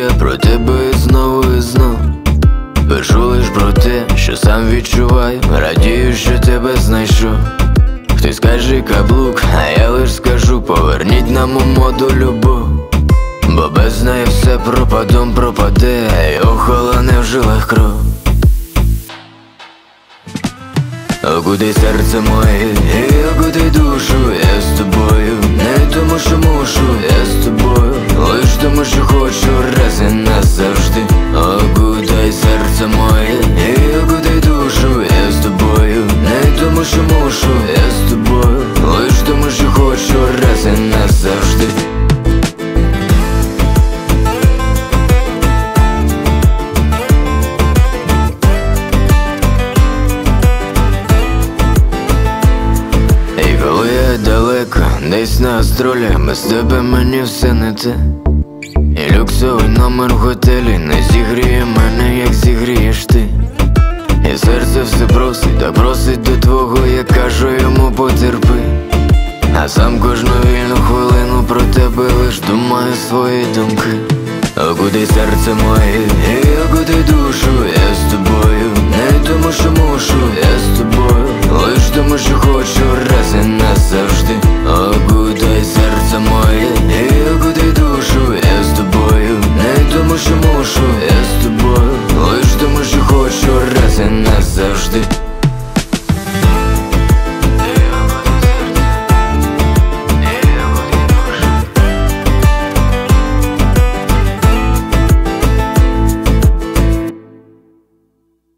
про тебе і знову. Пишу лиш про те, що сам відчуваю, радію, що тебе знайшов. Хтось каже каблук, а я лиш скажу: поверніть нам у моду любов. Бо без неї все пропадом пропаде, і охолоне в жилах кров. Окутай серце моє, і окутай душу, я з тобою, не тому що мушу, я з тобою, лиш тому що хочу раз і назавжди. Окутай серце моє, і окутай душу, я з тобою, не тому що мушу, я з тобою, лиш тому що хочу раз і назавжди. Далеко, десь на гастролях, без тебе мені все не те. І люксовий номер в готелі не зігріє мене, як зігрієш ти. І серце все просить, так просить до твого, я кажу йому: потерпи. А сам кожну вільну хвилину про тебе лиш думаю свої думки. Окутай серце моє, і окутай душу, я з тобою, не тому що мушу, я з тобою, лиш тому що хочу раз і назавжди.